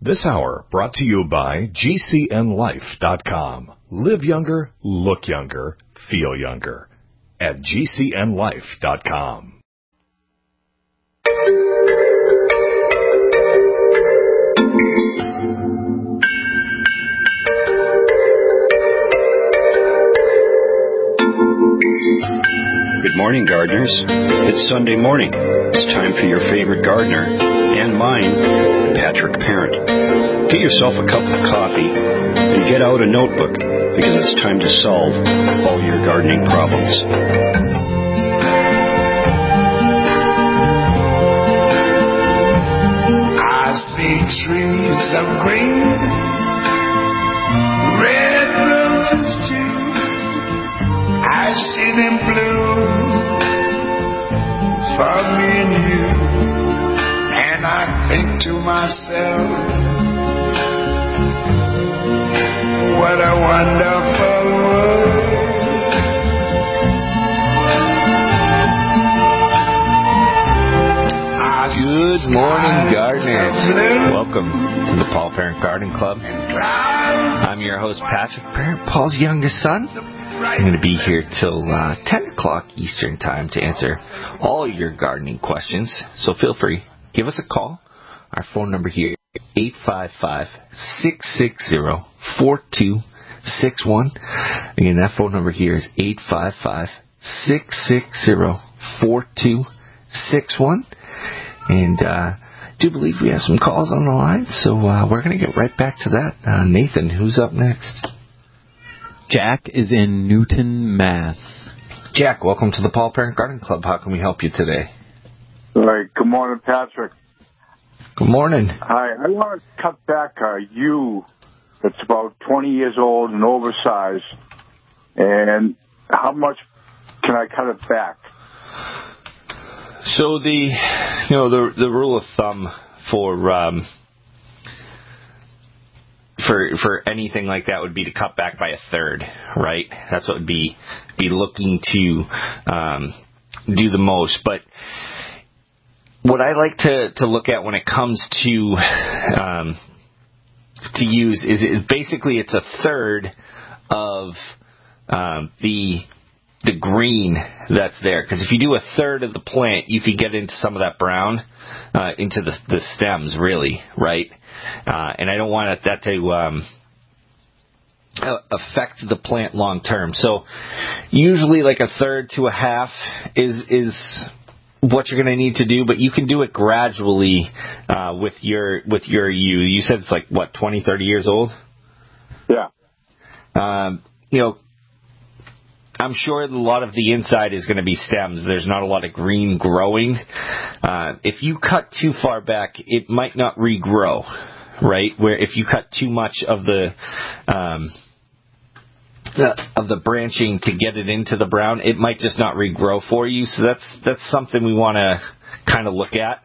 This hour brought to you by GCNLife.com. Live younger, look younger, feel younger at GCNLife.com. Good morning, gardeners. It's Sunday morning. It's time for your favorite gardener, and mine, Patrick Parent. Get yourself a cup of coffee and get out a notebook, because it's time to solve all your gardening problems. I see trees of green, red roses too. I see them bloom for me and you, and I think to myself, what a wonderful world. Good morning, gardeners. Welcome to the Paul Parent Garden Club. I'm your host, Patrick Parent, Paul's youngest son. I'm going to be here till 10 o'clock Eastern Time to answer all your gardening questions. So feel free, give us a call. Our phone number here is 855-660-4261. Again, that phone number here is 855-660-4261. And I do believe we have some calls on the line, so we're going to get right back to that. Nathan, who's up next? Jack is in Newton, Mass. Jack, welcome to the Paul Parent Garden Club. How can we help you today? All right. Good morning, Patrick. Good morning. Hi. I want to cut back a yew that's about 20 years old and oversized. And how much can I cut it back? So the rule of thumb for anything like that would be to cut back by a third, right? That's what would be looking to do the most. But what I like to look at when it comes to use is basically it's a third of the green that's there. Because if you do a third of the plant, you can get into some of that brown into the stems, really, right? And I don't want that to affect the plant long term. So usually like a third to a half is what you're going to need to do, but you can do it gradually with your yew. You said it's like, what, 20, 30 years old? Yeah. I'm sure a lot of the inside is going to be stems. There's not a lot of green growing. If you cut too far back, it might not regrow, right? Where if you cut too much of the branching to get it into the brown, it might just not regrow for you. So that's something we want to kind of look at.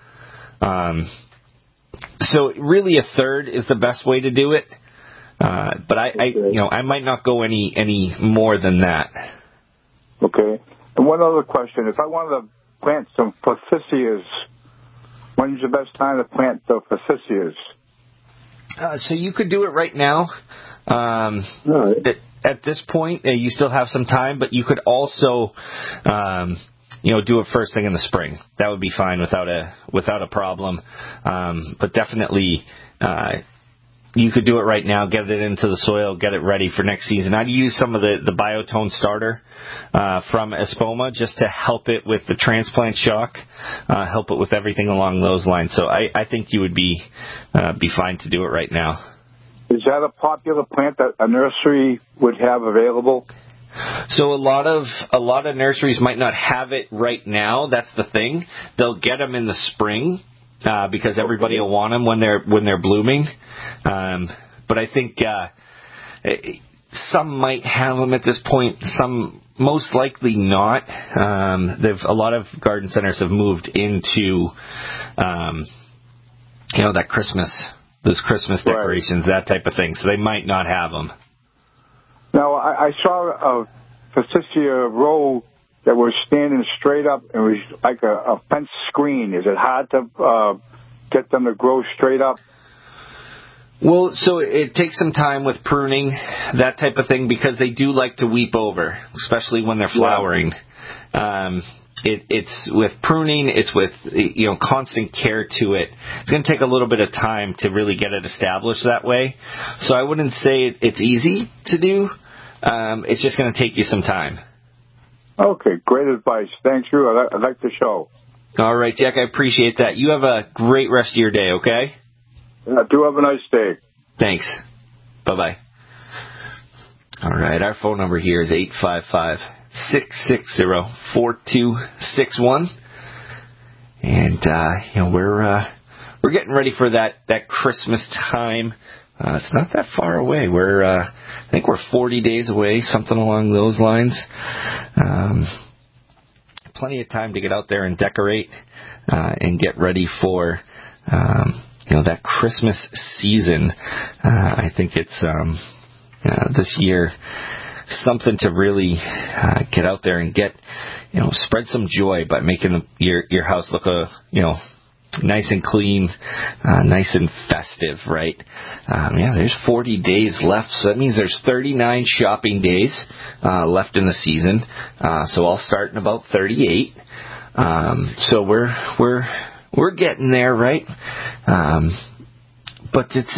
So really a third is the best way to do it. But I might not go any more than that. Okay. And one other question. If I wanted to plant some forsythias, when's the best time to plant the forsythias? So you could do it right now. Right. At this point, you still have some time, but you could also, do it first thing in the spring. That would be fine without a problem. But definitely, you could do it right now, get it into the soil, get it ready for next season. I'd use some of the Biotone starter from Espoma just to help it with the transplant shock, help it with everything along those lines. So I think you would be fine to do it right now. Is that a popular plant that a nursery would have available? So a lot of nurseries might not have it right now. That's the thing. They'll get them in the spring. Because everybody will want them when they're blooming, but I think some might have them at this point. Some most likely not. A lot of garden centers have moved into, that those Christmas decorations, right, that type of thing. So they might not have them. Now I saw a forsythia row that was standing straight up. It was like a fence screen. Is it hard to get them to grow straight up? Well, so it takes some time with pruning, that type of thing, because they do like to weep over, especially when they're flowering. Yeah. It's with pruning, it's with, constant care to it. It's going to take a little bit of time to really get it established that way. So I wouldn't say it's easy to do. It's just going to take you some time. Okay, great advice. Thanks, you. I like the show. All right, Jack, I appreciate that. You have a great rest of your day, okay? Yeah, do have a nice day. Thanks. Bye-bye. All right, our phone number here is 855-660-4261. And, we're getting ready for that Christmas time. It's not that far away. I think we're 40 days away, something along those lines. Plenty of time to get out there and decorate, and get ready for, that Christmas season. I think it's, this year, something to really get out there and get, spread some joy by making your house look nice and clean, nice and festive, right? There's 40 days left, so that means there's 39 shopping days left in the season. So I'll start in about 38. So we're getting there, right? But it's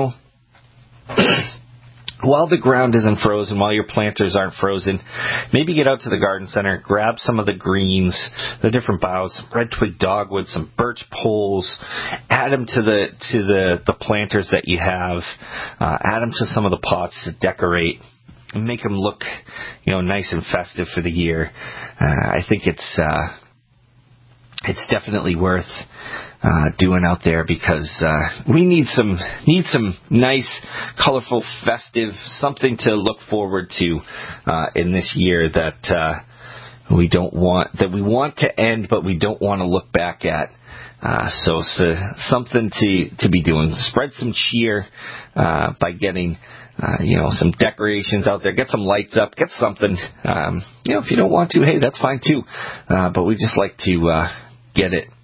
while the ground isn't frozen, while your planters aren't frozen, maybe get out to the garden center, grab some of the greens, the different boughs, some red twig dogwood, some birch poles, add them to the planters that you have, add them to some of the pots to decorate, and make them look, nice and festive for the year. I think it's definitely worth doing out there, because we need some nice, colorful, festive, something to look forward to in this year that we want to end, but we don't want to look back at. So something to be doing. Spread some cheer by getting some decorations out there. Get some lights up. Get something. If you don't want to, hey, that's fine too. But we just like to get it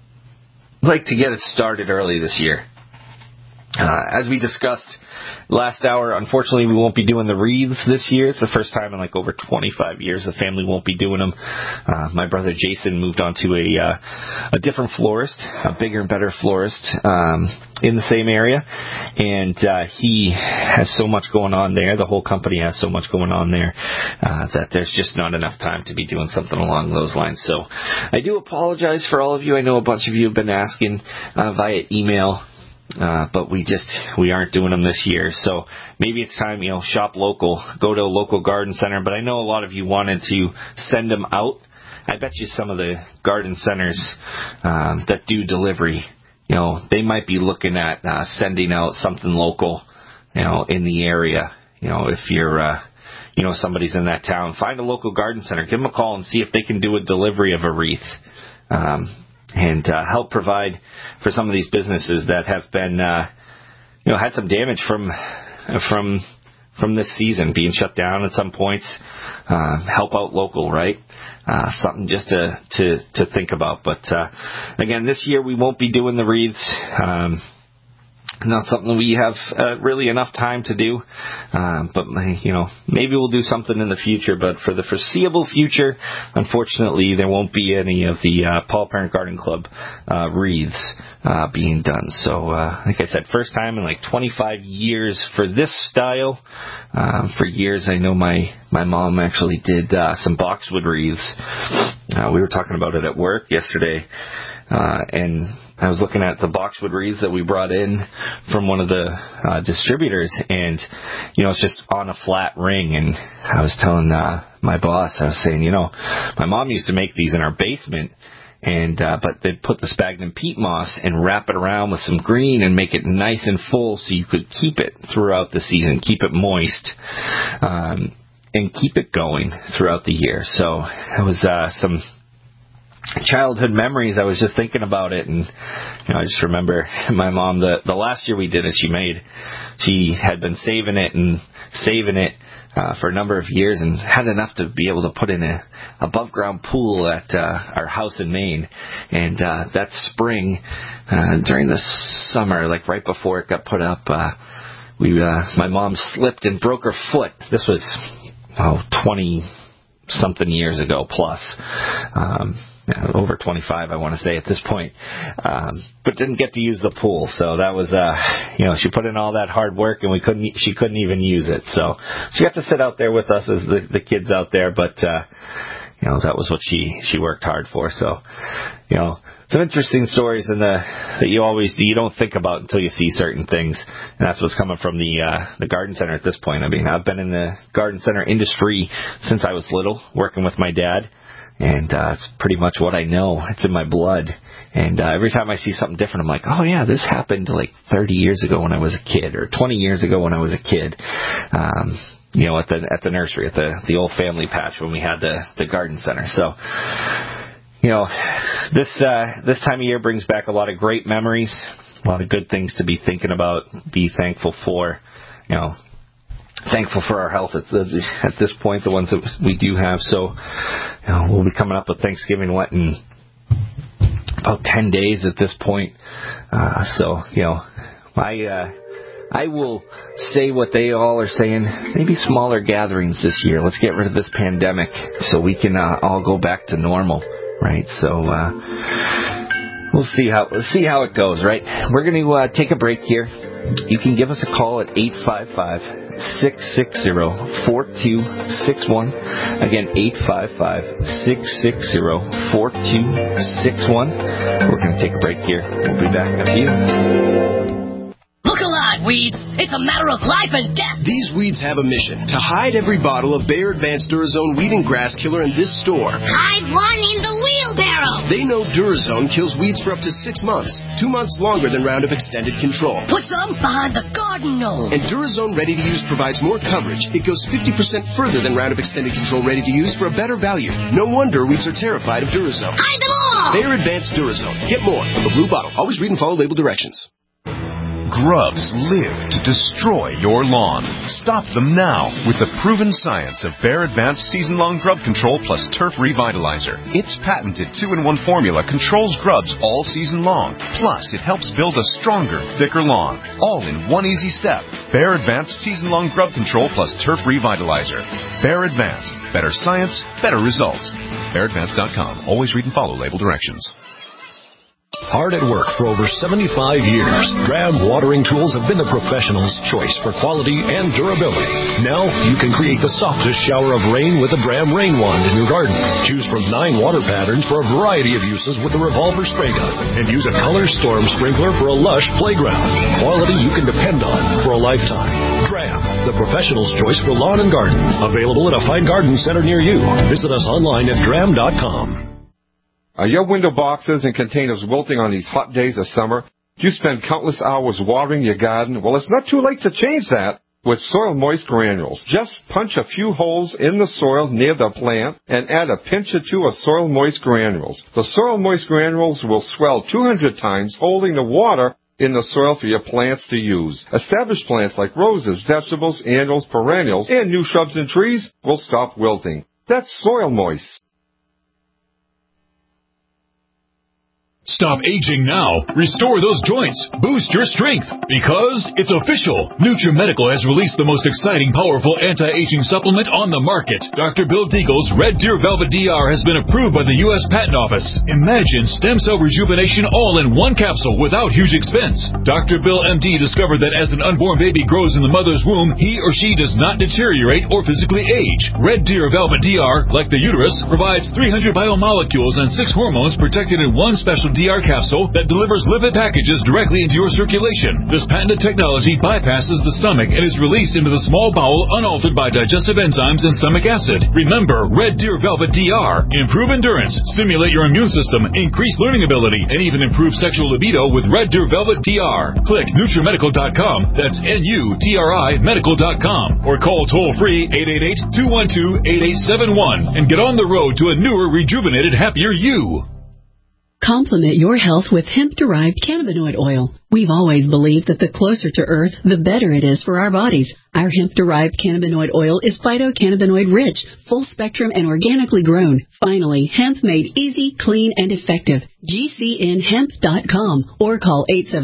started early this year. As we discussed last hour, unfortunately, we won't be doing the wreaths this year. It's the first time in over 25 years the family won't be doing them. My brother Jason moved on to a different florist, a bigger and better florist in the same area, and he has so much going on there. The whole company has so much going on there that there's just not enough time to be doing something along those lines. So I do apologize for all of you. I know a bunch of you have been asking via email. But we aren't doing them this year. So maybe it's time, shop local, go to a local garden center. But I know a lot of you wanted to send them out. I bet you some of the garden centers that do delivery, they might be looking at sending out something local, in the area. If you're, somebody's in that town, find a local garden center, give them a call and see if they can do a delivery of a wreath. And help provide for some of these businesses that have been, had some damage from this season being shut down at some points. Help out local, right? Something just to think about. But again, this year we won't be doing the wreaths. Not something we have really enough time to do, but maybe we'll do something in the future. But for the foreseeable future, unfortunately, there won't be any of the Paul Parent Garden Club wreaths being done. So, like I said, first time in 25 years for this style. For years, I know my mom actually did some boxwood wreaths. We were talking about it at work yesterday. And I was looking at the boxwood wreaths that we brought in from one of the distributors, and it's just on a flat ring. And I was telling my boss, I was saying, my mom used to make these in our basement, and but they'd put the sphagnum peat moss and wrap it around with some green and make it nice and full, so you could keep it throughout the season, keep it moist, and keep it going throughout the year. So it was some childhood memories. I was just thinking about it, and I just remember my mom, the last year we did it, she had been saving it for a number of years and had enough to be able to put in a above-ground pool at our house in Maine. And that spring, during the summer, like right before it got put up, my mom slipped and broke her foot. This was 20-something years ago plus. Over 25, I want to say at this point, but didn't get to use the pool. So that was, she put in all that hard work and she couldn't even use it. So she got to sit out there with us as the kids out there, but, that was what she worked hard for. So, some interesting stories that you don't think about until you see certain things. And that's what's coming from the garden center at this point. I mean, I've been in the garden center industry since I was little, working with my dad. And it's pretty much what I know. It's in my blood. And every time I see something different, I'm like, oh, yeah, this happened like 30 years ago when I was a kid, or 20 years ago when I was a kid, at the nursery, at the old family patch when we had the garden center. So, this time of year brings back a lot of great memories, a lot of good things to be thinking about, be thankful for, thankful for our health at this point, the ones that we do have. So, we'll be coming up with Thanksgiving in about 10 days at this point. I will say what they all are saying. Maybe smaller gatherings this year. Let's get rid of this pandemic so we can all go back to normal, right? So, we'll see how it goes, right? We're going to take a break here. You can give us a call at 855-660-4261. Again, 855-660-4261. We're going to take a break here. We'll be back in a few. Look alive, weeds. It's a matter of life and death. These weeds have a mission to hide every bottle of Bayer Advanced Durazone Weed and Grass Killer in this store. Hide one in the wheelbarrow. They know Durazone kills weeds for up to 6 months, 2 months longer than Roundup Extended Control. Put some behind the garden nose. And Durazone Ready to Use provides more coverage. It goes 50% further than Roundup Extended Control Ready to Use for a better value. No wonder weeds are terrified of Durazone. Hide them all. Bayer Advanced Durazone. Get more from the blue bottle. Always read and follow label directions. Grubs live to destroy your lawn. Stop them now with the proven science of Bayer Advanced Season-Long Grub Control plus Turf Revitalizer. Its patented 2-in-1 formula controls grubs all season long. Plus, it helps build a stronger, thicker lawn. All in one easy step. Bayer Advanced Season-Long Grub Control plus Turf Revitalizer. Bayer Advanced. Better science, better results. BayerAdvanced.com. Always read and follow label directions. Hard at work for over 75 years, Dram watering tools have been the professional's choice for quality and durability. Now you can create the softest shower of rain with a Dram rain wand in your garden. Choose from 9 water patterns for a variety of uses with the revolver spray gun, and use a color storm sprinkler for a lush playground. Quality you can depend on for a lifetime. Dram, the professional's choice for lawn and garden. Available at a fine garden center near you. Visit us online at dram.com. Are your window boxes and containers wilting on these hot days of summer? Do you spend countless hours watering your garden? Well, it's not too late to change that with Soil Moist Granules. Just punch a few holes in the soil near the plant and add a pinch or two of Soil Moist Granules. The Soil Moist Granules will swell 200 times, holding the water in the soil for your plants to use. Established plants like roses, vegetables, annuals, perennials, and new shrubs and trees will stop wilting. That's Soil Moist. Stop aging now. Restore those joints. Boost your strength. Because it's official. NutriMedical has released the most exciting, powerful anti-aging supplement on the market. Dr. Bill Deagle's Red Deer Velvet DR has been approved by the U.S. Patent Office. Imagine stem cell rejuvenation all in one capsule without huge expense. Dr. Bill MD discovered that as an unborn baby grows in the mother's womb, he or she does not deteriorate or physically age. Red Deer Velvet DR, like the uterus, provides 300 biomolecules and 6 hormones protected in one special DR capsule that delivers lipid packages directly into your circulation. This patented technology bypasses the stomach and is released into the small bowel unaltered by digestive enzymes and stomach acid. Remember, Red Deer Velvet DR. Improve endurance, stimulate your immune system, increase learning ability, and even improve sexual libido with Red Deer Velvet DR. Click NutriMedical.com, that's NUTRI Medical.com, or call toll-free 888-212-8871 and get on the road to a newer, rejuvenated, happier you. Complement your health with hemp-derived cannabinoid oil. We've always believed that the closer to Earth, the better it is for our bodies. Our hemp-derived cannabinoid oil is phytocannabinoid-rich, full-spectrum, and organically grown. Finally, hemp made easy, clean, and effective. GCNhemp.com or call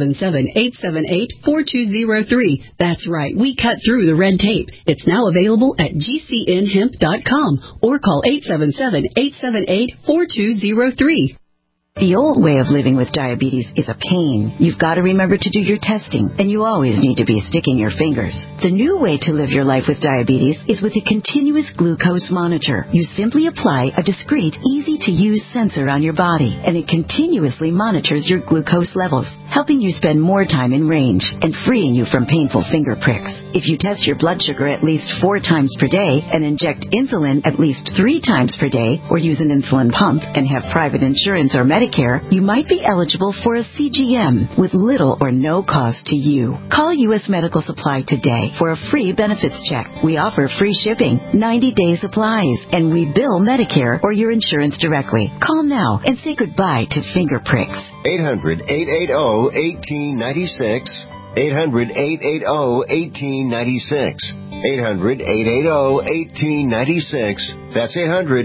877-878-4203. That's right, we cut through the red tape. It's now available at GCNhemp.com or call 877-878-4203. The old way of living with diabetes is a pain. You've got to remember to do your testing, and you always need to be sticking your fingers. The new way to live your life with diabetes is with a continuous glucose monitor. You simply apply a discreet, easy-to-use sensor on your body, and it continuously monitors your glucose levels, helping you spend more time in range and freeing you from painful finger pricks. If you test your blood sugar at least 4 times per day and inject insulin at least 3 times per day, or use an insulin pump and have private insurance or Medicare, you might be eligible for a CGM with little or no cost to you. Call U.S. Medical Supply today for a free benefits check. We offer free shipping, 90-day supplies, and we bill Medicare or your insurance directly. Call now and say goodbye to finger pricks. 800-880-1896. 800-880-1896. 800-880-1896. That's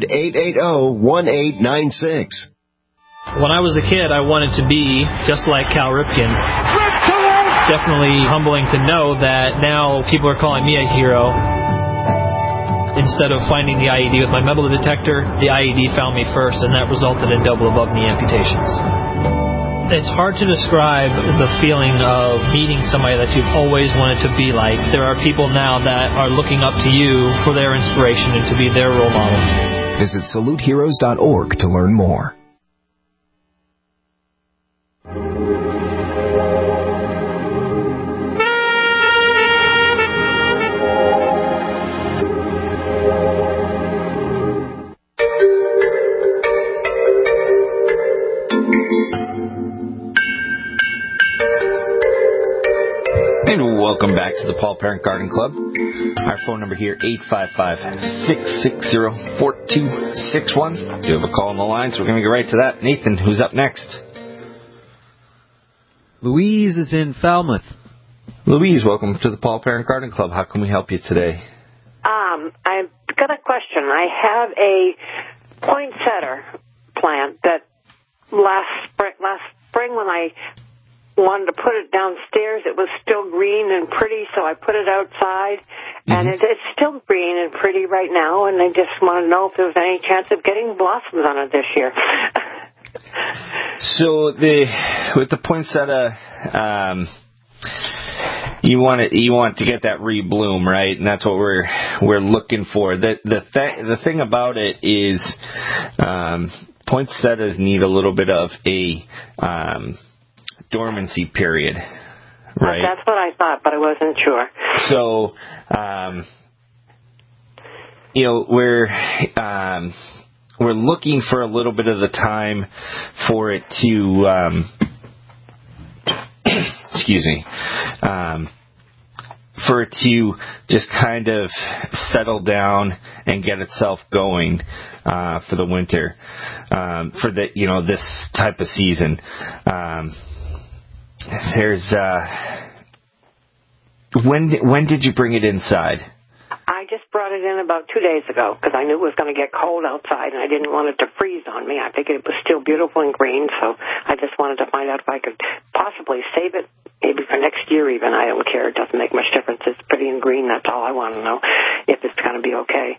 800-880-1896. When I was a kid, I wanted to be just like Cal Ripken. It's definitely humbling to know that now people are calling me a hero. Instead of finding the IED with my metal detector, the IED found me first, and that resulted in double above knee amputations. It's hard to describe the feeling of meeting somebody that you've always wanted to be like. There are people now that are looking up to you for their inspiration and to be their role model. Visit SaluteHeroes.org to learn more. Welcome back to the Paul Parent Garden Club. Our phone number here, 855-660-4261. Do you have a call on the line? So we're going to get right to that. Nathan, who's up next? Louise is in Falmouth. Louise, welcome to the Paul Parent Garden Club. How can we help you today? I've got a question. I have a poinsettia plant that last spring when I wanted to put it downstairs, it was still green and pretty, so I put it outside, and it's still green and pretty right now, and I just want to know if there was any chance of getting blossoms on it this year. So with the poinsettia, you want to get that rebloom, right? And that's what we're looking for. The thing about it is poinsettias need a little bit of a dormancy period, right? That's what I thought, but I wasn't sure. So, we're looking for a little bit of the time for it to, for it to just kind of settle down and get itself going for the winter, for this type of season. When did you bring it inside? I just brought it in about 2 days ago because I knew it was going to get cold outside and I didn't want it to freeze on me. I figured it was still beautiful and green, so I just wanted to find out if I could possibly save it, maybe for next year even. I don't care. It doesn't make much difference. It's pretty and green. That's all I want to know, if it's going to be okay.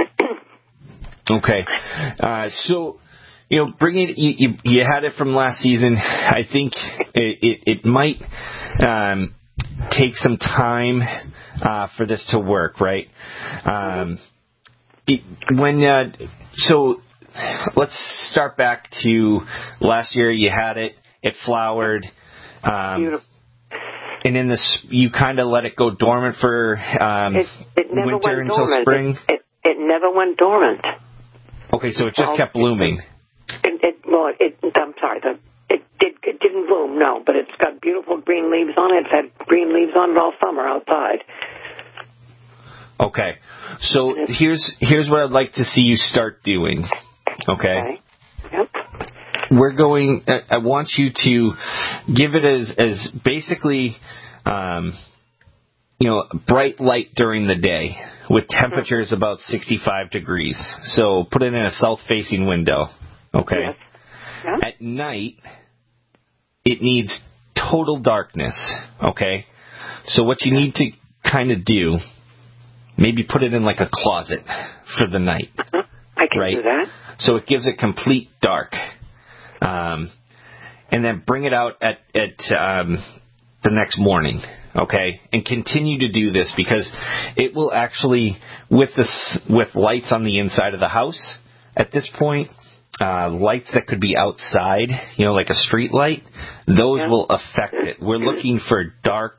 Okay. So, bring it. You had it from last season. I think it might take some time for this to work, right? So let's start back to last year. You had it. It flowered. Beautiful. And in you kind of let it go dormant for winter until spring. It never went dormant. Okay, so it just kept blooming. I'm sorry. It didn't bloom, no, but it's got beautiful green leaves on it. It's had green leaves on it all summer outside. Okay, so here's what I'd like to see you start doing. Okay. Yep. I want you to give it as basically, bright light during the day with temperatures about 65 degrees. So put it in a south-facing window, okay? Yes. Yeah. At night, it needs total darkness, okay? So what you need to kind of do, maybe put it in like a closet for the night. I can do that. So it gives it complete dark. And then bring it out at the next morning, okay? And continue to do this because it will actually, with lights on the inside of the house, at this point, lights that could be outside, like a street light, those will affect it. We're looking for dark,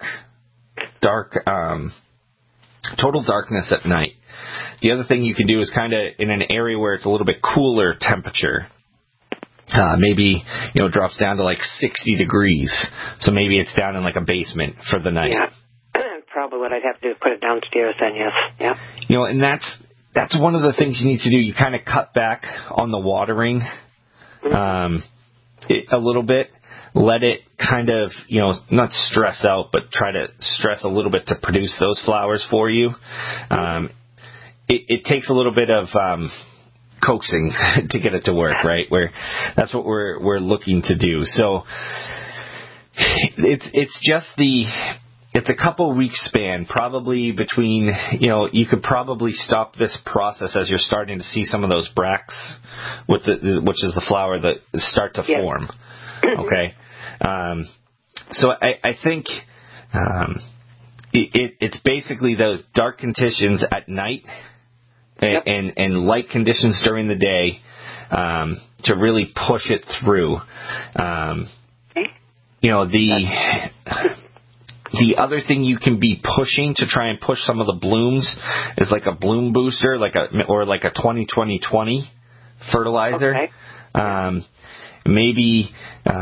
total darkness at night. The other thing you can do is kind of in an area where it's a little bit cooler temperature. Maybe, drops down to like 60 degrees. So maybe it's down in like a basement for the night. Yeah. Probably what I'd have to do is put it downstairs then, yes. Yeah. And that's one of the things you need to do. You kind of cut back on the watering a little bit. Let it kind of, not stress out, but try to stress a little bit to produce those flowers for you. It takes a little bit of coaxing to get it to work, right? That's what we're looking to do. So it's a couple weeks span, probably between, you could probably stop this process as you're starting to see some of those bracts, which is the flower that start to form. Okay. So I think it's basically those dark conditions at night and light conditions during the day to really push it through. The other thing you can be pushing to try and push some of the blooms is like a bloom booster, like a 20-20-20 fertilizer. Okay. Maybe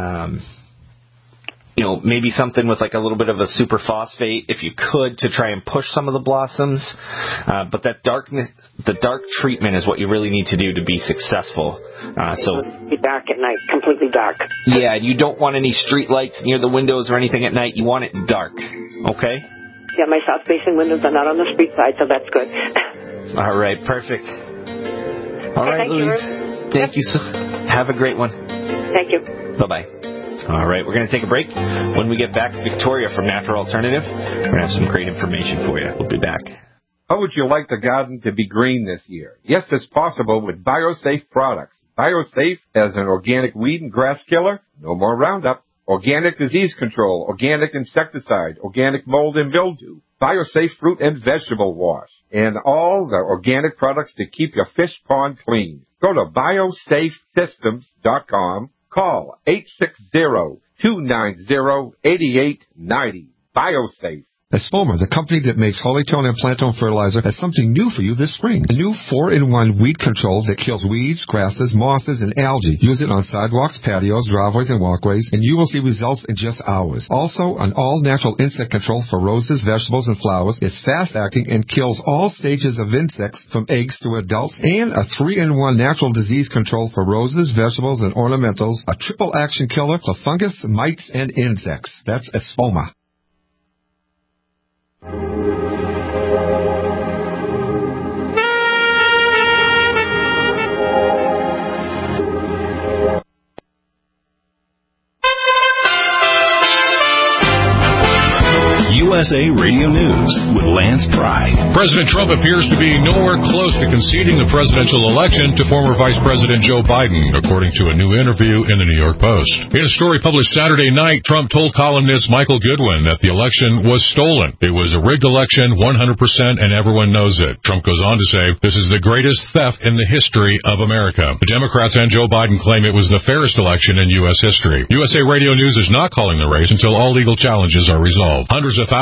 something with like a little bit of a super phosphate if you could to try and push some of the blossoms. But that darkness, the dark treatment is what you really need to do to be successful. So be dark at night, completely dark. Yeah, you don't want any street lights near the windows or anything at night. You want it dark. Okay? Yeah, my south-facing windows are not on the street side, so that's good. All right, perfect. All right, Louise. Thank you. Have a great one. Thank you. Bye-bye. All right, we're going to take a break. When we get back, Victoria from Natural Alternative, we're going to have some great information for you. We'll be back. How would you like the garden to be green this year? Yes, it's possible with BioSafe products. BioSafe as an organic weed and grass killer, no more Roundup. Organic disease control, organic insecticide, organic mold and mildew. BioSafe fruit and vegetable wash, and all the organic products to keep your fish pond clean. Go to biosafesystems.com. Call 860-290-8890. BioSafe. Espoma, the company that makes Holytone and Plantone fertilizer, has something new for you this spring. A new 4-in-1 weed control that kills weeds, grasses, mosses, and algae. Use it on sidewalks, patios, driveways, and walkways, and you will see results in just hours. Also, an all-natural insect control for roses, vegetables, and flowers. It's fast-acting and kills all stages of insects from eggs to adults. And a 3-in-1 natural disease control for roses, vegetables, and ornamentals. A triple-action killer for fungus, mites, and insects. That's Espoma. USA Radio News with Lance Pry. President Trump appears to be nowhere close to conceding the presidential election to former Vice President Joe Biden, according to a new interview in the New York Post. In a story published Saturday night, Trump told columnist Michael Goodwin that the election was stolen. It was a rigged election, 100%, and everyone knows it. Trump goes on to say, this is the greatest theft in the history of America. The Democrats and Joe Biden claim it was the fairest election in U.S. history. USA Radio News is not calling the race until all legal challenges are resolved. Hundreds of thousands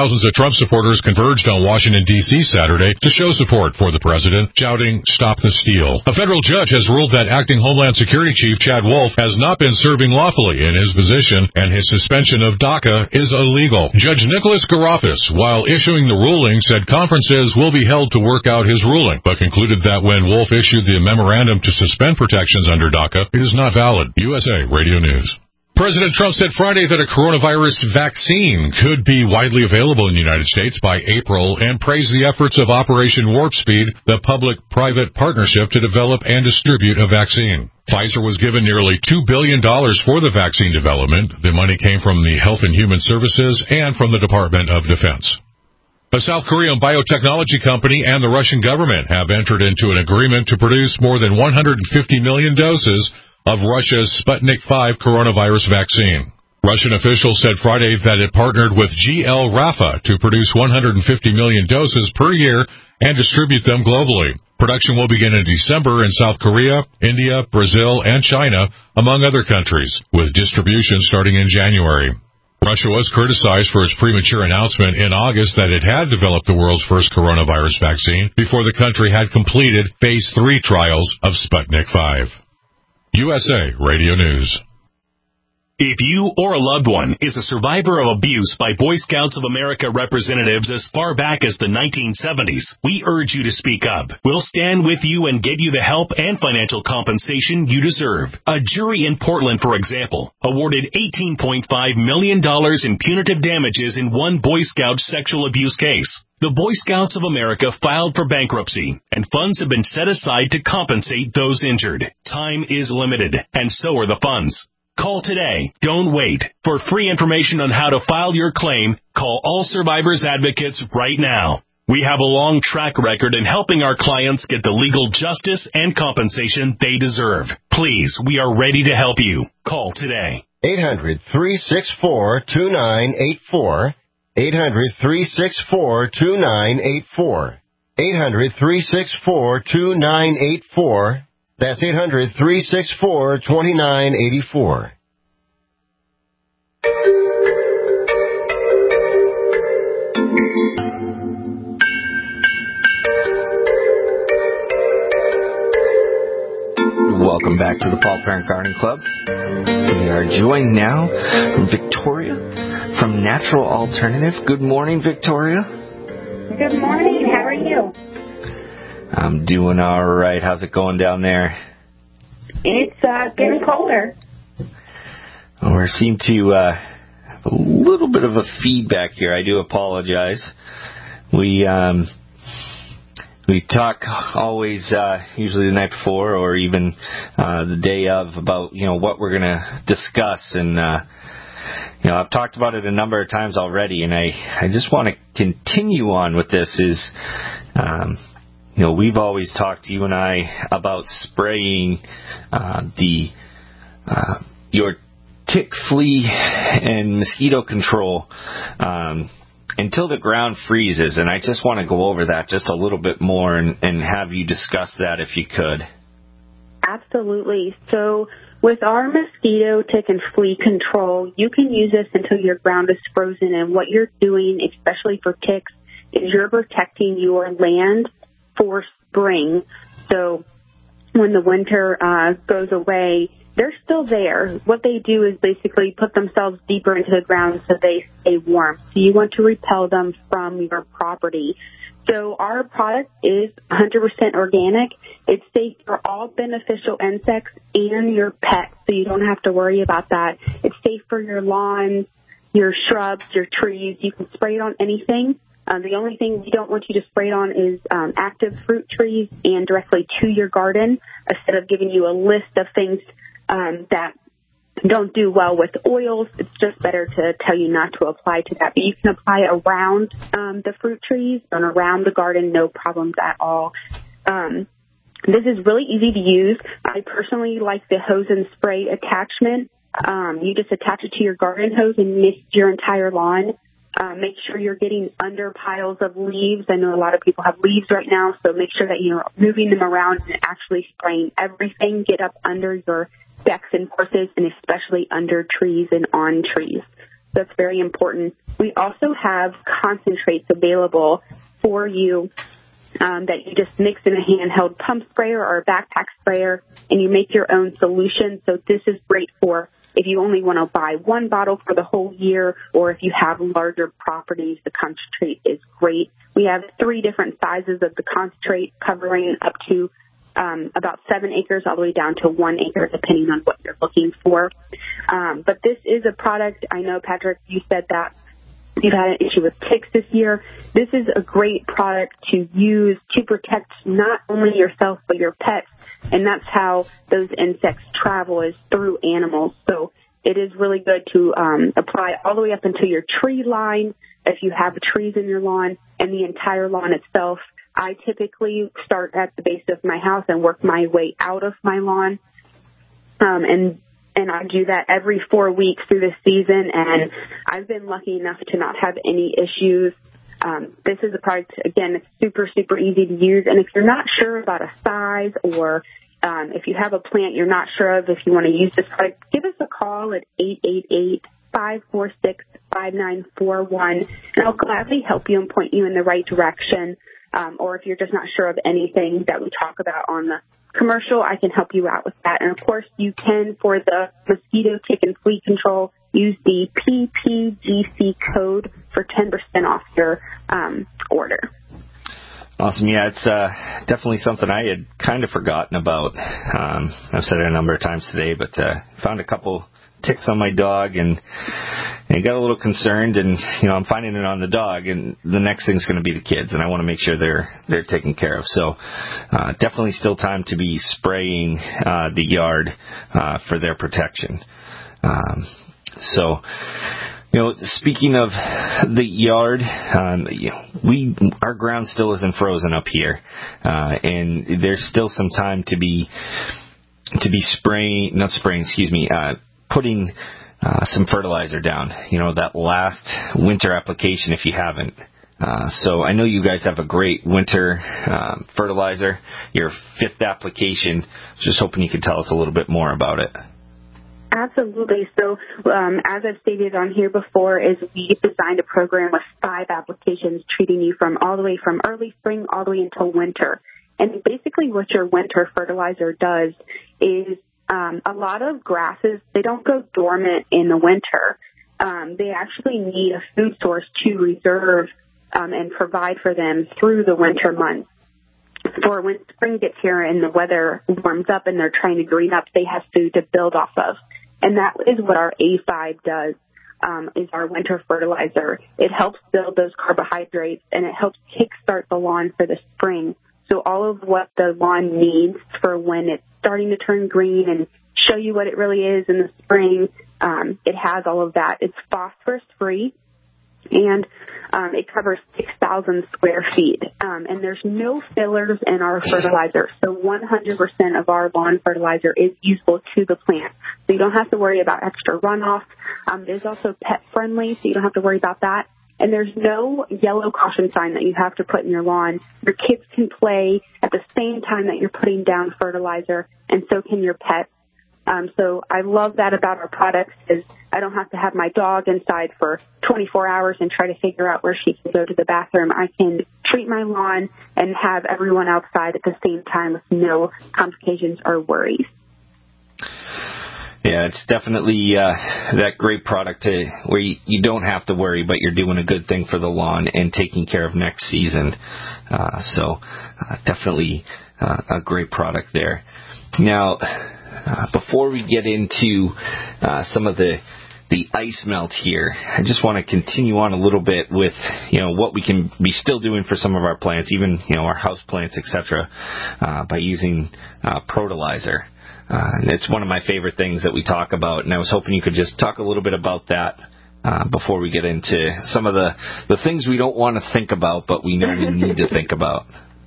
Thousands of Trump supporters converged on Washington, D.C. Saturday to show support for the president, shouting, "Stop the steal." A federal judge has ruled that acting Homeland Security Chief Chad Wolf has not been serving lawfully in his position, and his suspension of DACA is illegal. Judge Nicholas Garofis, while issuing the ruling, said conferences will be held to work out his ruling, but concluded that when Wolf issued the memorandum to suspend protections under DACA, it is not valid. USA Radio News. President Trump said Friday that a coronavirus vaccine could be widely available in the United States by April and praised the efforts of Operation Warp Speed, the public-private partnership to develop and distribute a vaccine. Pfizer was given nearly $2 billion for the vaccine development. The money came from the Health and Human Services and from the Department of Defense. A South Korean biotechnology company and the Russian government have entered into an agreement to produce more than 150 million doses of Russia's Sputnik V coronavirus vaccine. Russian officials said Friday that it partnered with GL Rafa to produce 150 million doses per year and distribute them globally. Production will begin in December in South Korea, India, Brazil, and China, among other countries, with distribution starting in January. Russia was criticized for its premature announcement in August that it had developed the world's first coronavirus vaccine before the country had completed Phase 3 trials of Sputnik V. USA Radio News. If you or a loved one is a survivor of abuse by Boy Scouts of America representatives as far back as the 1970s, we urge you to speak up. We'll stand with you and get you the help and financial compensation you deserve. A jury in Portland, for example, awarded $18.5 million in punitive damages in one Boy Scout sexual abuse case. The Boy Scouts of America filed for bankruptcy, and funds have been set aside to compensate those injured. Time is limited, and so are the funds. Call today. Don't wait. For free information on how to file your claim, call All Survivors Advocates right now. We have a long track record in helping our clients get the legal justice and compensation they deserve. Please, we are ready to help you. Call today. 800-364-2984. 800-364-2984. 800-364-2984. That's 800-364-2984. Welcome back to the Paul Parent Gardening Club. We are joined now from Victoria from Natural Alternative. Good morning, Victoria. Good morning. How are you? I'm doing all right. How's it going down there? It's getting colder. Well, we seem to have a little bit of a feedback here. I do apologize. We talk always, usually the night before or even the day of, about what we're going to discuss, and I've talked about it a number of times already, and I just want to continue on with this. Is we've always talked, you and I, about spraying your tick, flea, and mosquito control until the ground freezes, and I just want to go over that just a little bit more and have you discuss that if you could. Absolutely. So with our mosquito, tick, and flea control, you can use this until your ground is frozen, and what you're doing, especially for ticks, is you're protecting your land for spring. So when the winter goes away, they're still there. What they do is basically put themselves deeper into the ground so they stay warm. So you want to repel them from your property. So our product is 100% organic. It's safe for all beneficial insects and your pets, so you don't have to worry about that. It's safe for your lawns, your shrubs, your trees. You can spray it on anything. The only thing we don't want you to spray it on is active fruit trees and directly to your garden, instead of giving you a list of things that don't do well with oils. It's just better to tell you not to apply to that. But you can apply around the fruit trees and around the garden, no problems at all. This is really easy to use. I personally like the hose and spray attachment. You just attach it to your garden hose and mist your entire lawn. Make sure you're getting under piles of leaves. I know a lot of people have leaves right now, so make sure that you're moving them around and actually spraying everything. Get up under your decks and courses, and especially under trees and on trees. That's very important. We also have concentrates available for you that you just mix in a handheld pump sprayer or a backpack sprayer, and you make your own solution. So this is great for if you only want to buy one bottle for the whole year, or if you have larger properties, the concentrate is great. We have 3 different sizes of the concentrate, covering up to about 7 acres all the way down to 1 acre, depending on what you're looking for. But this is a product, I know, Patrick, you said that you've had an issue with ticks this year. This is a great product to use to protect not only yourself but your pets, and that's how those insects travel, is through animals. So it is really good to apply all the way up into your tree line if you have trees in your lawn, and the entire lawn itself. I typically start at the base of my house and work my way out of my lawn, and I do that every 4 weeks through the season, and I've been lucky enough to not have any issues. This is a product, again, it's super, super easy to use, and if you're not sure about a size, or if you have a plant you're not sure of, if you want to use this product, give us a call at 888-546-5941, and I'll gladly help you and point you in the right direction. Or if you're just not sure of anything that we talk about on the commercial, I can help you out with that. And, of course, you can, for the mosquito, tick, and flea control, use the PPGC code for 10% off your order. Awesome. Yeah, it's definitely something I had kind of forgotten about. I've said it a number of times today, but found a couple ticks on my dog and got a little concerned, and I'm finding it on the dog, and the next thing's going to be the kids, and I want to make sure they're taken care of. So definitely still time to be spraying the yard for their protection. Speaking of the yard, our ground still isn't frozen up here, and there's still some time to be putting some fertilizer down, that last winter application if you haven't. So I know you guys have a great winter fertilizer, your 5th application. Just hoping you could tell us a little bit more about it. Absolutely. So as I've stated on here before, is we designed a program with 5 applications treating you from all the way from early spring all the way until winter. And basically what your winter fertilizer does is a lot of grasses, they don't go dormant in the winter. They actually need a food source to reserve and provide for them through the winter months. For when spring gets here and the weather warms up and they're trying to green up, they have food to build off of. And that is what our A5 does, is our winter fertilizer. It helps build those carbohydrates, and it helps kickstart the lawn for the spring. So all of what the lawn needs for when it's starting to turn green and show you what it really is in the spring, it has all of that. It's phosphorus-free, and it covers 6,000 square feet. And there's no fillers in our fertilizer. So 100% of our lawn fertilizer is useful to the plant. So you don't have to worry about extra runoff. It is also pet-friendly, so you don't have to worry about that. And there's no yellow caution sign that you have to put in your lawn. Your kids can play at the same time that you're putting down fertilizer, and so can your pets. So I love that about our products, is I don't have to have my dog inside for 24 hours and try to figure out where she can go to the bathroom. I can treat my lawn and have everyone outside at the same time with no complications or worries. Yeah, it's definitely that great product where you don't have to worry, but you're doing a good thing for the lawn and taking care of next season. So definitely a great product there. Now, before we get into some of the ice melt here, I just want to continue on a little bit with what we can be still doing for some of our plants, even our house plants, etc., by using Protolizer. And it's one of my favorite things that we talk about, and I was hoping you could just talk a little bit about that before we get into some of the things we don't want to think about, but we know we need to think about.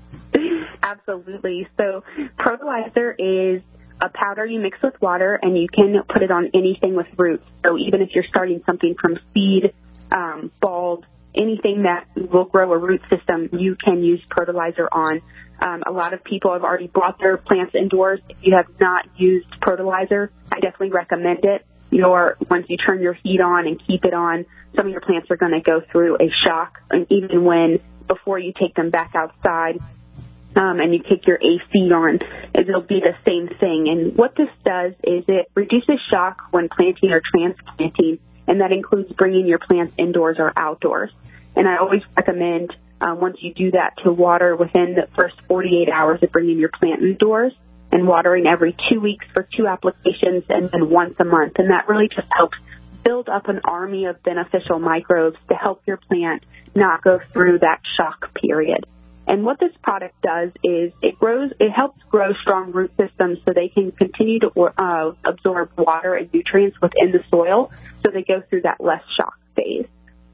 Absolutely. So Protolizer is a powder you mix with water, and you can put it on anything with roots. So even if you're starting something from seed, bulb, anything that will grow a root system, you can use Protolizer on. A lot of people have already brought their plants indoors. If you have not used Protolizer, I definitely recommend it. once you turn your heat on and keep it on, some of your plants are going to go through a shock, and even before you take them back outside, and you kick your AC on, it'll be the same thing. And what this does is it reduces shock when planting or transplanting, and that includes bringing your plants indoors or outdoors. And I always recommend, once you do that, to water within the first 48 hours of bringing your plant indoors, and watering every 2 weeks for 2 applications, and then once a month. And that really just helps build up an army of beneficial microbes to help your plant not go through that shock period. And what this product does is it helps grow strong root systems so they can continue to absorb water and nutrients within the soil, so they go through that less shock phase.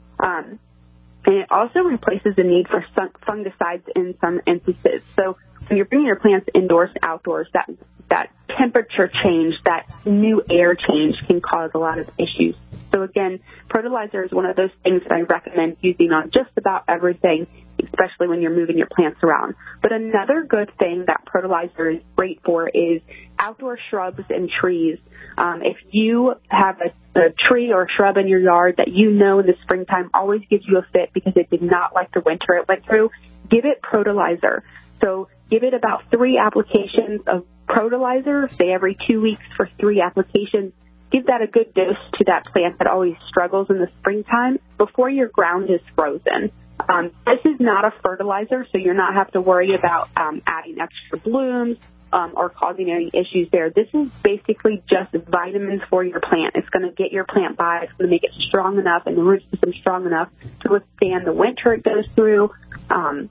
And it also replaces the need for fungicides in some instances. So when you're bringing your plants indoors and outdoors, that temperature change, that new air change can cause a lot of issues. So again, Protolizer is one of those things that I recommend using on just about everything, especially when you're moving your plants around. But another good thing that Protolizer is great for is outdoor shrubs and trees. If you have a tree or a shrub in your yard that in the springtime always gives you a fit because it did not like the winter it went through, give it Protolizer. So give it about 3 applications of Protolizer, say every 2 weeks for 3 applications. Give that a good dose to that plant that always struggles in the springtime before your ground is frozen. This is not a fertilizer, so you're not have to worry about adding extra blooms or causing any issues there. This is basically just vitamins for your plant. It's going to get your plant by. It's going to make it strong enough and the root system strong enough to withstand the winter it goes through and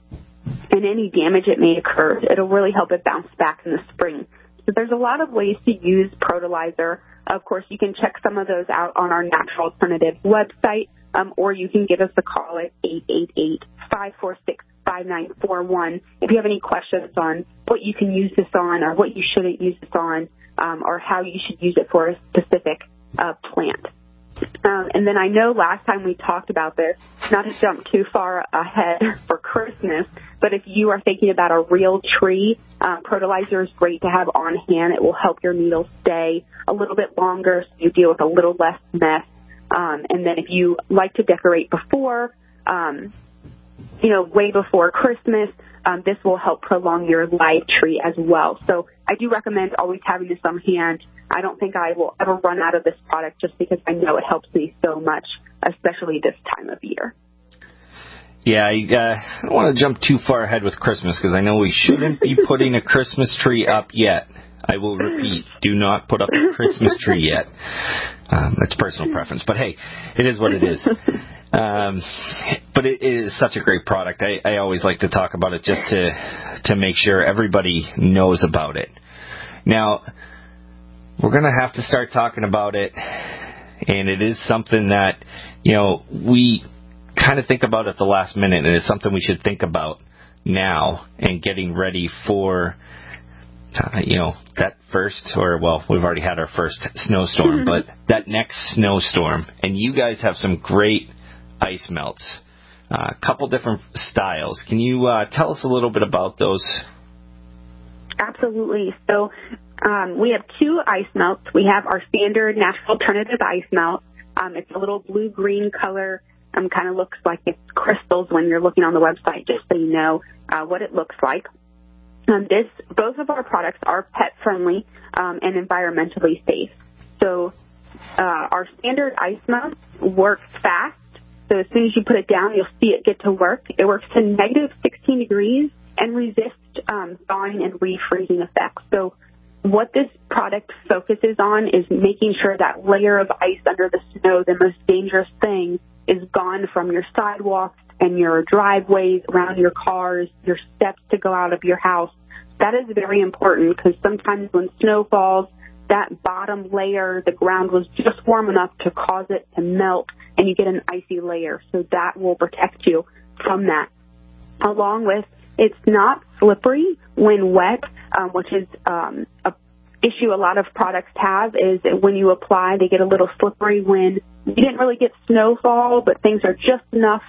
any damage it may occur. It'll really help it bounce back in the spring. So there's a lot of ways to use Protolizer. Of course, you can check some of those out on our Natural Alternatives website, or you can give us a call at 888-546-5941 if you have any questions on what you can use this on or what you shouldn't use this on, or how you should use it for a specific plant. And then I know last time we talked about this, not to jump too far ahead for Christmas, but if you are thinking about a real tree, Protolizer is great to have on hand. It will help your needles stay a little bit longer so you deal with a little less mess. And then if you like to decorate before, way before Christmas, this will help prolong your live tree as well. So I do recommend always having this on hand. I don't think I will ever run out of this product just because I know it helps me so much, especially this time of year. Yeah, I don't want to jump too far ahead with Christmas because I know we shouldn't be putting a Christmas tree up yet. I will repeat, do not put up a Christmas tree yet. That's personal preference. But, hey, it is what it is. But it is such a great product. I always like to talk about it just to make sure everybody knows about it. Now, we're going to have to start talking about it, and it is something that, we kind of think about at the last minute, and it's something we should think about now and getting ready for, that first, we've already had our first snowstorm, but that next snowstorm. And you guys have some great ice melts, a couple different styles. Can you tell us a little bit about those? Absolutely. So we have 2 ice melts. We have our standard Natural Alternative ice melt. It's a little blue-green color. Kind of looks like it's crystals when you're looking on the website, just so you know what it looks like. Both of our products are pet-friendly and environmentally safe. So our standard ice melt works fast. So as soon as you put it down, you'll see it get to work. It works to negative 16 degrees and resists thawing and refreezing effects. So what this product focuses on is making sure that layer of ice under the snow, the most dangerous thing, is gone from your sidewalks and your driveways, around your cars, your steps to go out of your house. That is very important because sometimes when snow falls, that bottom layer, the ground was just warm enough to cause it to melt, and you get an icy layer. So that will protect you from that. Along with, it's not slippery when wet, which is a issue a lot of products have, is that when you apply, they get a little slippery when you didn't really get snowfall, but things are just enough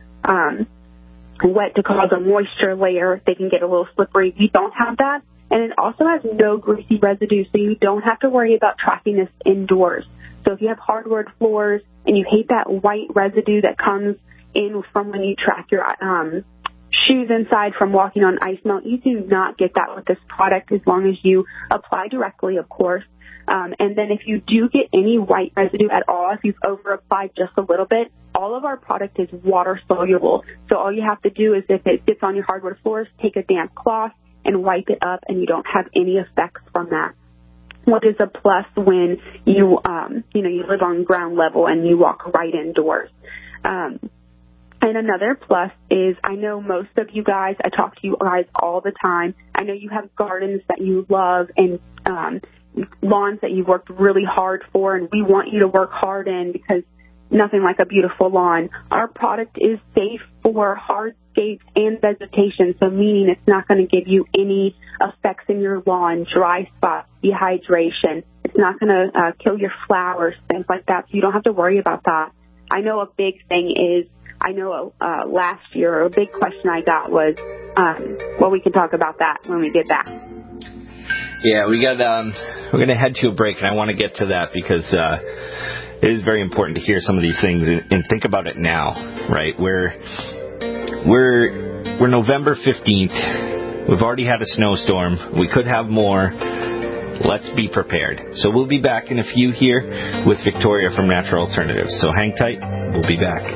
wet to cause a moisture layer. They can get a little slippery. We don't have that. And it also has no greasy residue, so you don't have to worry about tracking this indoors. So if you have hardwood floors and you hate that white residue that comes in from when you track your shoes inside from walking on ice melt, you do not get that with this product as long as you apply directly, of course. And then if you do get any white residue at all, if you've over-applied just a little bit, all of our product is water-soluble. So all you have to do is if it gets on your hardwood floors, take a damp cloth and wipe it up, and you don't have any effects from that. What is a plus when you live on ground level and you walk right indoors. And another plus is I know most of you guys, I talk to you guys all the time. I know you have gardens that you love and lawns that you've worked really hard for, and we want you to work hard in because nothing like a beautiful lawn. Our product is safe for hardscapes and vegetation, so meaning it's not going to give you any effects in your lawn, dry spots, dehydration. It's not going to kill your flowers, things like that, so you don't have to worry about that. I know a big thing is, last year, a big question I got was, we can talk about that when we get back. Yeah, we're going to head to a break, and I want to get to that because it is very important to hear some of these things and think about it now, right? We're November 15th. We've already had a snowstorm. We could have more. Let's be prepared. So we'll be back in a few here with Victoria from Natural Alternatives. So hang tight. We'll be back.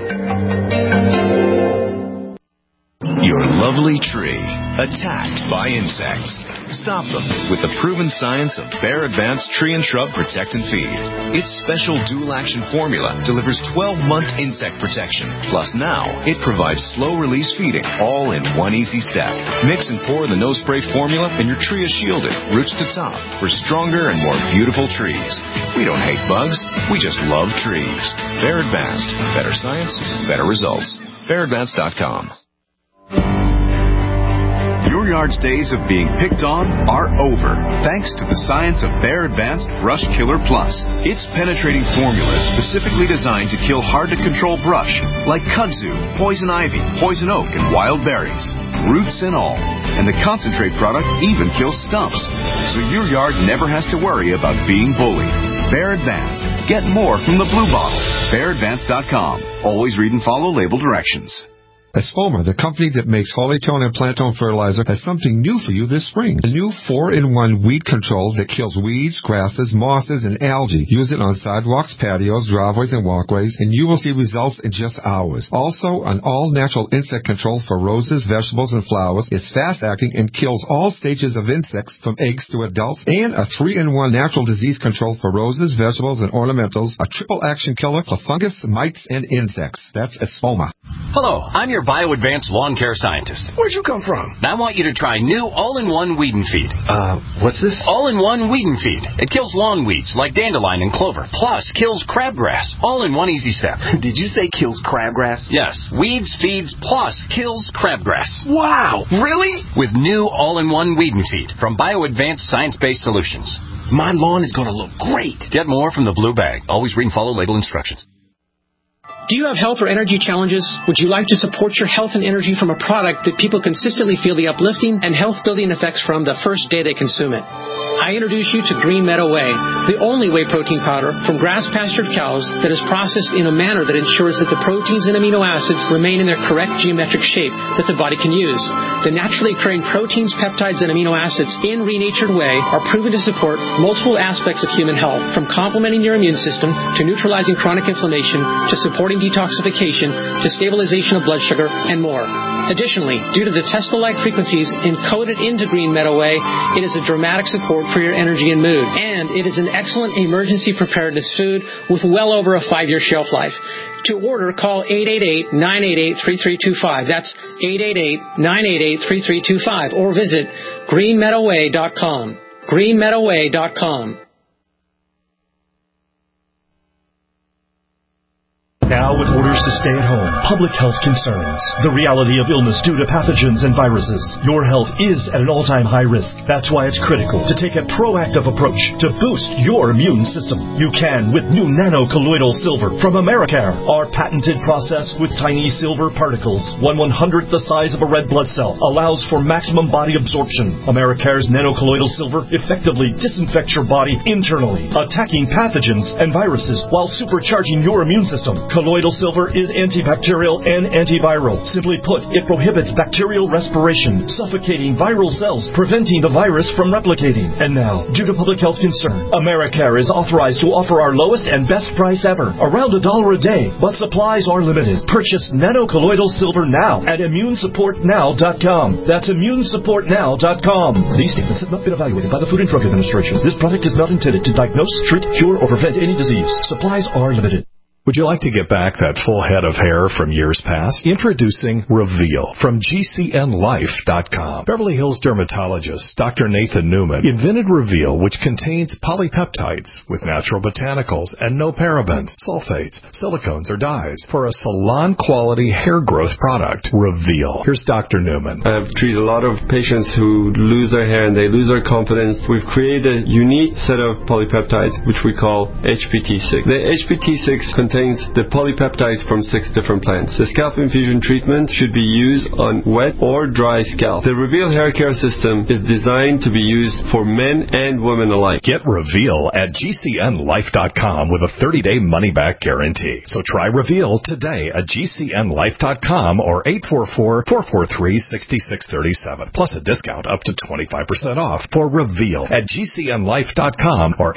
Your lovely tree attacked by insects. Stop them with the proven science of Bayer Advanced Tree and Shrub Protect and Feed. Its special dual-action formula delivers 12-month insect protection. Plus now, it provides slow-release feeding, all in one easy step. Mix and pour the no-spray formula, and your tree is shielded, roots to top, for stronger and more beautiful trees. We don't hate bugs. We just love trees. Bayer Advanced. Better science, better results. BayerAdvanced.com. Your yard's days of being picked on are over, thanks to the science of Bayer Advanced Brush Killer Plus. Its penetrating formula is specifically designed to kill hard-to-control brush, like kudzu, poison ivy, poison oak, and wild berries, roots and all. And the concentrate product even kills stumps, so your yard never has to worry about being bullied. Bayer Advanced. Get more from the blue bottle. BayerAdvanced.com. Always read and follow label directions. Espoma, the company that makes Hollytone and Plantone fertilizer, has something new for you this spring. A new 4-in-1 weed control that kills weeds, grasses, mosses, and algae. Use it on sidewalks, patios, driveways, and walkways, and you will see results in just hours. Also, an all-natural insect control for roses, vegetables, and flowers. It's fast-acting and kills all stages of insects from eggs to adults. And a 3-in-1 natural disease control for roses, vegetables, and ornamentals. A triple-action killer for fungus, mites, and insects. That's Espoma. Hello, I'm your BioAdvanced lawn care scientist. Where'd you come from? I want you to try new all-in-one Weed and Feed. What's this? All-in-one Weed and Feed. It kills lawn weeds like dandelion and clover, plus kills crabgrass, all in one easy step. Did you say kills crabgrass? Yes, weeds, feeds, plus kills crabgrass. Wow, really? With new all-in-one Weed and Feed from BioAdvanced Science-Based Solutions. My lawn is going to look great. Get more from the blue bag. Always read and follow label instructions. Do you have health or energy challenges? Would you like to support your health and energy from a product that people consistently feel the uplifting and health-building effects from the first day they consume it? I introduce you to Green Meadow Whey, the only whey protein powder from grass-pastured cows that is processed in a manner that ensures that the proteins and amino acids remain in their correct geometric shape that the body can use. The naturally occurring proteins, peptides, and amino acids in renatured whey are proven to support multiple aspects of human health, from complementing your immune system to neutralizing chronic inflammation to supporting detoxification to stabilization of blood sugar and more. Additionally, due to the Tesla-like frequencies encoded into Green Meadow Whey, it is a dramatic support for your energy and mood. And it is an excellent emergency preparedness food with well over a 5-year shelf life. To order, call 888-988-3325. That's 888-988-3325. Or visit greenmeadowwhey.com. greenmeadowwhey.com. Now with orders to stay at home, public health concerns, the reality of illness due to pathogens and viruses, your health is at an all-time high risk. That's why it's critical to take a proactive approach to boost your immune system. You can with new nano-colloidal silver from Americare. Our patented process with tiny silver particles, 1/100th the size of a red blood cell, allows for maximum body absorption. Americare's nano-colloidal silver effectively disinfects your body internally, attacking pathogens and viruses while supercharging your immune system. Colloidal silver is antibacterial and antiviral. Simply put, it prohibits bacterial respiration, suffocating viral cells, preventing the virus from replicating. And now, due to public health concern, Americare is authorized to offer our lowest and best price ever, around $1 a day, but supplies are limited. Purchase nano-colloidal silver now at immunesupportnow.com. That's immunesupportnow.com. These statements have not been evaluated by the Food and Drug Administration. This product is not intended to diagnose, treat, cure, or prevent any disease. Supplies are limited. Would you like to get back that full head of hair from years past? Introducing Reveal from GCNLife.com. Beverly Hills dermatologist Dr. Nathan Newman invented Reveal, which contains polypeptides with natural botanicals and no parabens, sulfates, silicones, or dyes for a salon-quality hair growth product. Reveal. Here's Dr. Newman. I've treated a lot of patients who lose their hair and they lose their confidence. We've created a unique set of polypeptides, which we call HPT6. The HPT6 contains the polypeptides from 6 different plants. The scalp infusion treatment should be used on wet or dry scalp. The Reveal hair care system is designed to be used for men and women alike. Get Reveal at GCNLife.com with a 30-day money-back guarantee. So try Reveal today at GCNLife.com or 844-443-6637. Plus a discount up to 25% off for Reveal at GCNLife.com or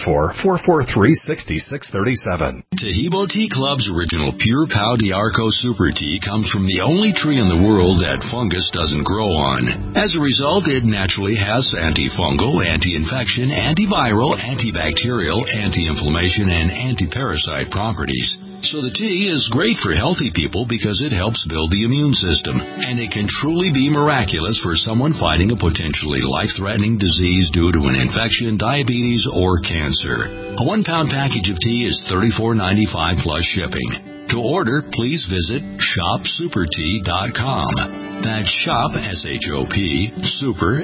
844-443-6637. Tahibo Tea Club's original Pure Pau d'Arco Super Tea comes from the only tree in the world that fungus doesn't grow on. As a result, it naturally has antifungal, anti-infection, antiviral, antibacterial, anti-inflammation, and anti-parasite properties. So the tea is great for healthy people because it helps build the immune system, and it can truly be miraculous for someone fighting a potentially life-threatening disease due to an infection, diabetes, or cancer. A 1-pound package of tea is $34.95 plus shipping. To order, please visit shopsupertea.com. That's shop, S-H-O-P, super,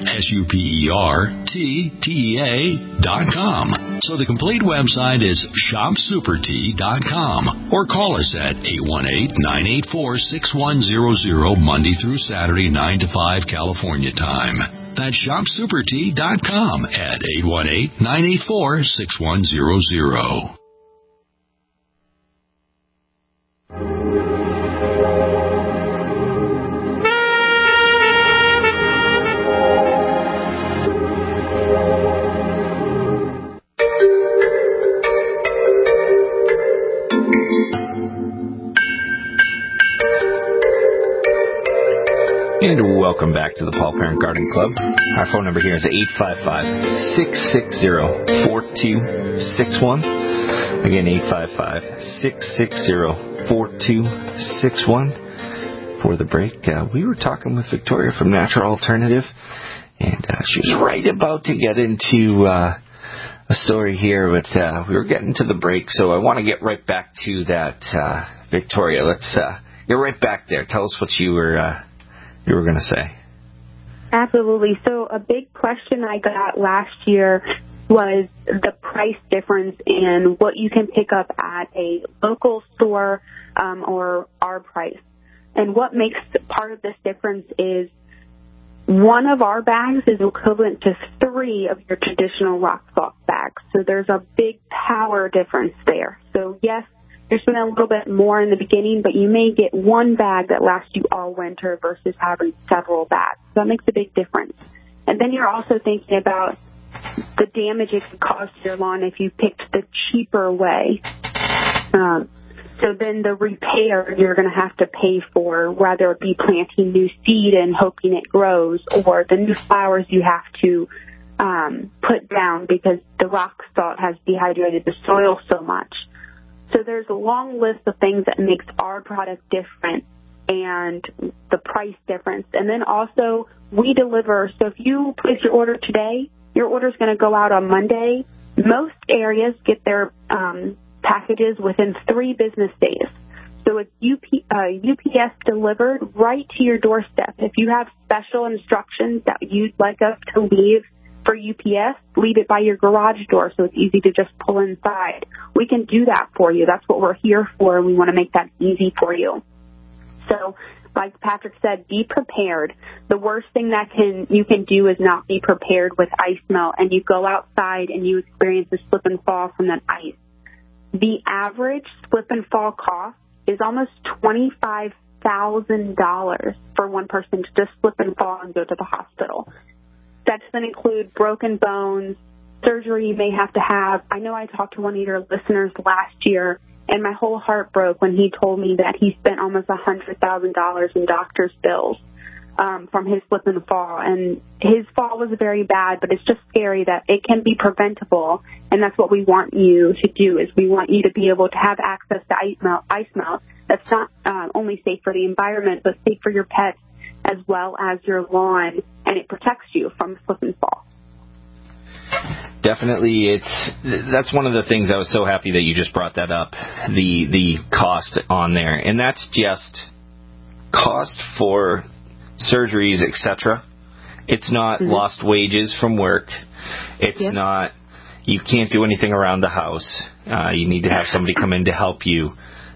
SUPERTEA.com. So the complete website is shopsupertea.com. Or call us at 818-984-6100 Monday through Saturday, 9 to 5 California time. That's shopsupertea.com at 818-984-6100. And welcome back to the Paul Parent Garden Club. Our phone number here is 855-660-4261. Again, 855-660-4261. For the break, we were talking with Victoria from Natural Alternative, and she was right about to get into a story here, but we were getting to the break, so I want to get right back to that. Victoria, let's get right back there. Tell us what you were going to say. Absolutely. So a big question I got last year was the price difference in what you can pick up at a local store or our price. And what makes part of this difference is one of our bags is equivalent to 3 of your traditional rock salt bags. So there's a big power difference there. So yes, you're spending a little bit more in the beginning, but you may get one bag that lasts you all winter versus having several bags. So that makes a big difference. And then you're also thinking about the damage it could cause to your lawn if you picked the cheaper way. So then the repair you're going to have to pay for, whether it be planting new seed and hoping it grows, or the new flowers you have to put down because the rock salt has dehydrated the soil so much. So there's a long list of things that makes our product different and the price difference. And then also we deliver. So if you place your order today, your order is going to go out on Monday. Most areas get their packages within 3 business days. So it's UPS delivered right to your doorstep. If you have special instructions that you'd like us to leave for UPS, leave it by your garage door so it's easy to just pull inside. We can do that for you. That's what we're here for, and we want to make that easy for you. So, like Patrick said, be prepared. The worst thing that you can do is not be prepared with ice melt, and you go outside and you experience a slip and fall from that ice. The average slip and fall cost is almost $25,000 for one person to just slip and fall and go to the hospital. That doesn't include broken bones, surgery you may have to have. I know I talked to one of your listeners last year, and my whole heart broke when he told me that he spent almost $100,000 in doctor's bills from his slip and fall. And his fall was very bad, but it's just scary that it can be preventable, and that's what we want you to do, is we want you to be able to have access to ice melt that's not only safe for the environment, but safe for your pets as well as your lawn, and it protects you from slip and fall. Definitely, that's one of the things I was so happy that you just brought that up, the cost on there, and that's just cost for surgeries, etc. It's not lost wages from work. It's not, you can't do anything around the house. You need to have somebody come in to help you.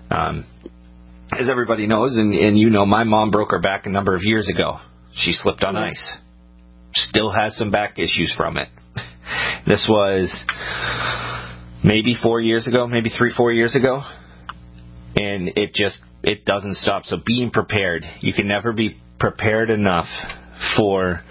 As everybody knows, and you know, my mom broke her back a number of years ago. She slipped on ice. Still has some back issues from it. This was maybe 4 years ago, maybe 3-4 years ago. And it doesn't stop. So being prepared, you can never be prepared enough for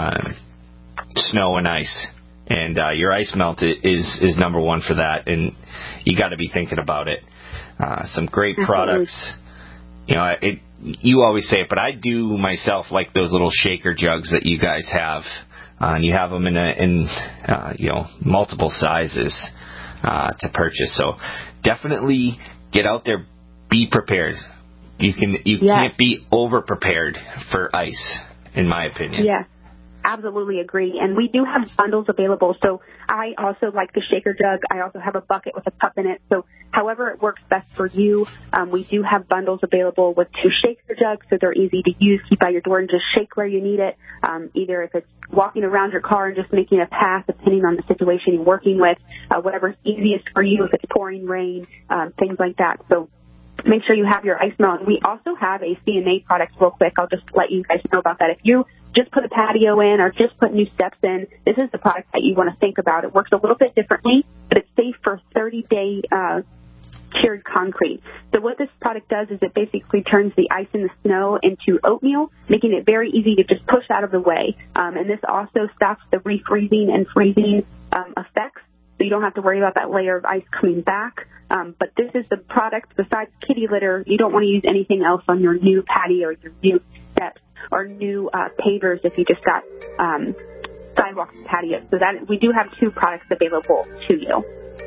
snow and ice. And your ice melt is number one for that. And you got to be thinking about it. Some great products. You know, you always say it, but I do myself like those little shaker jugs that you guys have, and you have them in multiple sizes to purchase. So definitely get out there, be prepared. You can't be over prepared for ice, in my opinion. Yeah. Absolutely agree. And we do have bundles available. So I also like the shaker jug. I also have a bucket with a cup in it. So however it works best for you, we do have bundles available with 2 shaker jugs, so they're easy to use. Keep by your door and just shake where you need it. Either if it's walking around your car and just making a pass, depending on the situation you're working with, whatever's easiest for you, if it's pouring rain, things like that. So make sure you have your ice melt. We also have a CNA product real quick. I'll just let you guys know about that. If you just put a patio in or just put new steps in, this is the product that you want to think about. It works a little bit differently, but it's safe for 30-day cured concrete. So what this product does is it basically turns the ice and the snow into oatmeal, making it very easy to just push out of the way. And this also stops the refreezing and freezing effects. So you don't have to worry about that layer of ice coming back. But this is the product, besides kitty litter, you don't want to use anything else on your new patio or your new steps or new pavers if you just got sidewalks and patios. So that we do have 2 products available to you.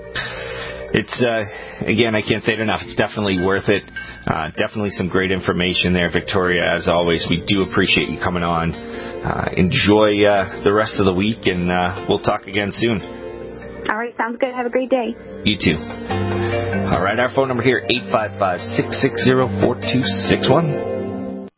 It's, again, I can't say it enough. It's definitely worth it. Definitely some great information there, Victoria, as always. We do appreciate you coming on. Enjoy the rest of the week, and we'll talk again soon. All right, sounds good. Have a great day. You too. All right, our phone number here, 855-660-4261.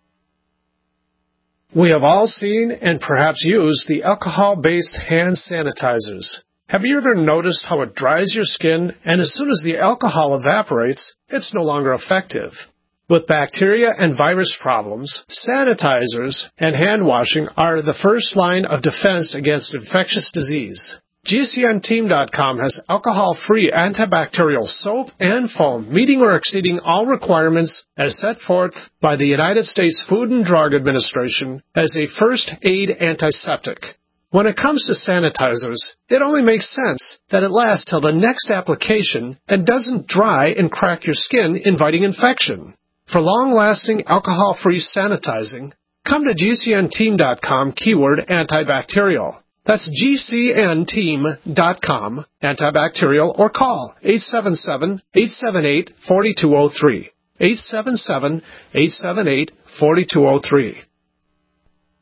We have all seen and perhaps used the alcohol-based hand sanitizers. Have you ever noticed how it dries your skin, and as soon as the alcohol evaporates, it's no longer effective? With bacteria and virus problems, sanitizers and hand washing are the first line of defense against infectious disease. GCNteam.com has alcohol-free antibacterial soap and foam meeting or exceeding all requirements as set forth by the United States Food and Drug Administration as a first aid antiseptic. When it comes to sanitizers, it only makes sense that it lasts till the next application and doesn't dry and crack your skin, inviting infection. For long-lasting alcohol-free sanitizing, come to GCNteam.com keyword antibacterial. That's GCNteam.com, antibacterial, or call 877-878-4203. 877-878-4203.